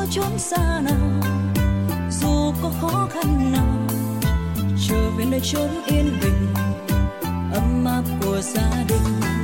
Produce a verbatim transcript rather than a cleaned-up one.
chốn xa nào, dù có khó khăn nào, trở về nơi chốn yên bình ấm áp của gia đình.